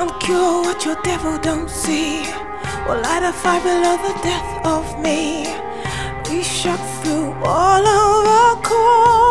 Come cure what your devil don't see. Will light a fire below the death of me. We shot through all of our core.